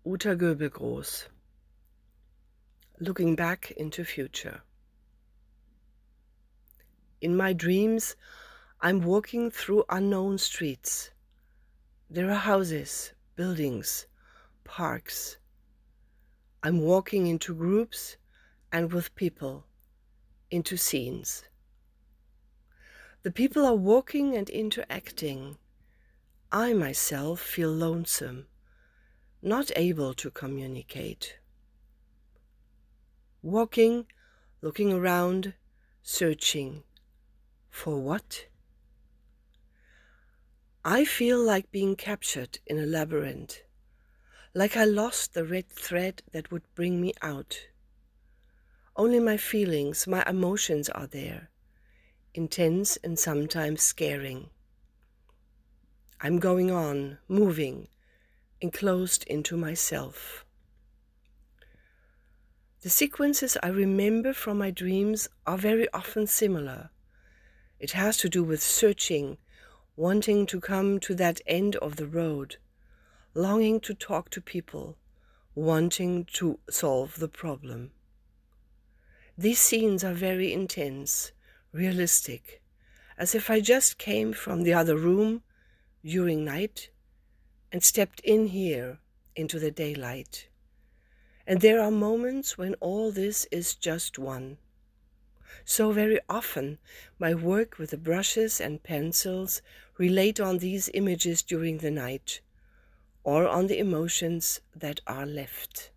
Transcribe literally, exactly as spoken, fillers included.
Uta Göbel-Groß. Looking back into future. In my dreams, I'm walking through unknown streets. There are houses, buildings, parks. I'm walking into groups and with people, into scenes. The people are walking and interacting. I myself feel lonesome, not able to communicate. Walking, looking around, searching. For what? I feel like being captured in a labyrinth, like I lost the red thread that would bring me out. Only my feelings, my emotions are there, intense and sometimes scaring. I'm going on, moving, enclosed into myself. The sequences I remember from my dreams are very often similar. It has to do with searching, wanting to come to that end of the road, longing to talk to people, wanting to solve the problem. These scenes are very intense, realistic, as if I just came from the other room during night and stepped in here into the daylight. And there are moments when all this is just one. So very often my work with the brushes and pencils relate on these images during the night, or on the emotions that are left.